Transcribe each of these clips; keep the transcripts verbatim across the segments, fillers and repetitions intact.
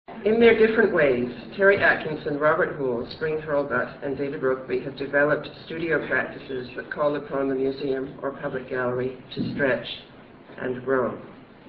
In their different ways, Terry Atkinson, Robert Houle, Spring Hurlbut, and David Rokeby have developed studio practices that call upon the museum or public gallery to stretch and grow.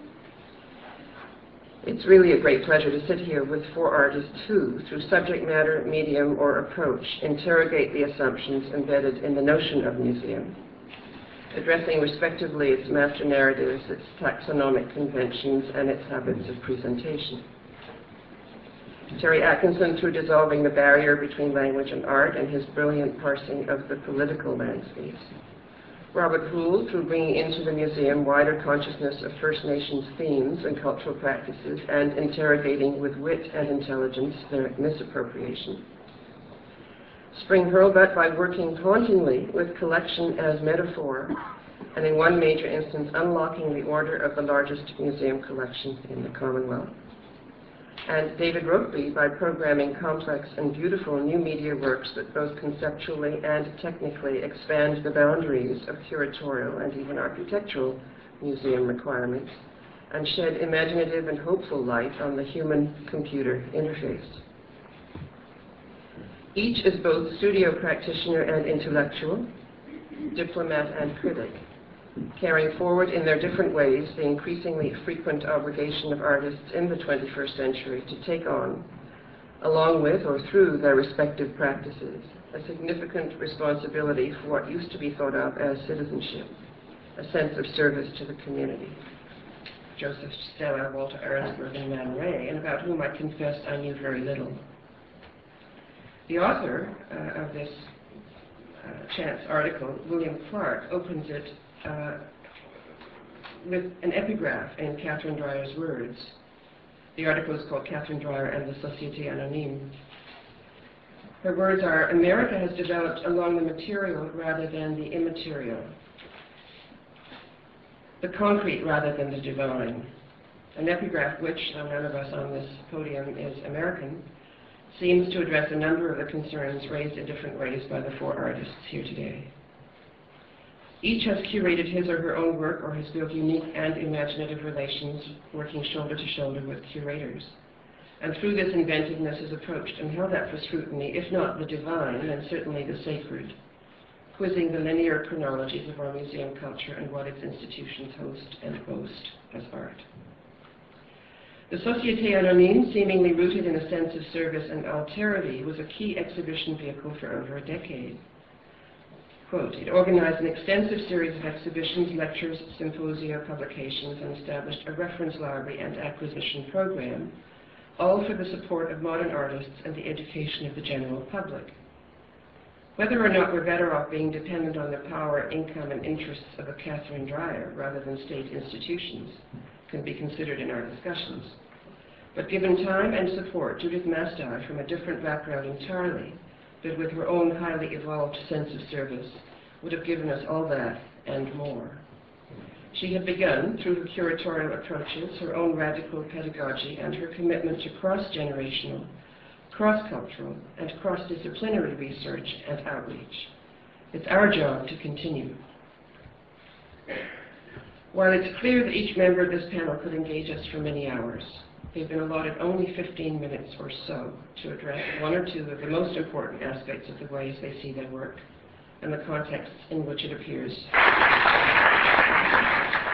It's really a great pleasure to sit here with four artists who, through subject matter, medium, or approach, interrogate the assumptions embedded in the notion of museum, addressing respectively its master narratives, its taxonomic conventions, and its habits of presentation. Terry Atkinson, through dissolving the barrier between language and art and his brilliant parsing of the political landscapes. Robert Houle, through bringing into the museum wider consciousness of First Nations themes and cultural practices and interrogating with wit and intelligence their misappropriation. Spring Hurlbut, by working hauntingly with collection as metaphor, and in one major instance unlocking the order of the largest museum collection in the Commonwealth. And David Rokeby, by programming complex and beautiful new media works that both conceptually and technically expand the boundaries of curatorial and even architectural museum requirements, and shed imaginative and hopeful light on the human-computer interface. Each is both studio practitioner and intellectual, diplomat and critic, carrying forward in their different ways the increasingly frequent obligation of artists in the twenty-first century to take on, along with or through their respective practices, a significant responsibility for what used to be thought of as citizenship, a sense of service to the community. Joseph Stella, Walter Arensberg, and Man Ray, and about whom I confess I knew very little. The author uh, of this uh, chance article, William Clark, opens it Uh, with an epigraph in Catherine Dreiser's words. The article is called Catherine Dreiser and the Société Anonyme. Her words are, "America has developed along the material rather than the immaterial, the concrete rather than the divine." An epigraph which, though none of us on this podium is American, seems to address a number of the concerns raised in different ways by the four artists here today. Each has curated his or her own work or has built unique and imaginative relations, working shoulder to shoulder with curators. And through this inventiveness is approached and held up for scrutiny, if not the divine, then certainly the sacred, quizzing the linear chronologies of our museum culture and what its institutions host and boast as art. The Société Anonyme, seemingly rooted in a sense of service and alterity, was a key exhibition vehicle for over a decade. Quote, "It organized an extensive series of exhibitions, lectures, symposia, publications, and established a reference library and acquisition program, all for the support of modern artists and the education of the general public. Whether or not we're better off being dependent on the power, income, and interests of a Catherine Dreiser rather than state institutions can be considered in our discussions. But given time and support, Judith Mastow, from a different background entirely, but with her own highly evolved sense of service, would have given us all that and more. She had begun, through her curatorial approaches, her own radical pedagogy and her commitment to cross-generational, cross-cultural, and cross-disciplinary research and outreach. It's our job to continue. While it's clear that each member of this panel could engage us for many hours, they've been allotted only fifteen minutes or so to address one or two of the most important aspects of the ways they see their work and the contexts in which it appears.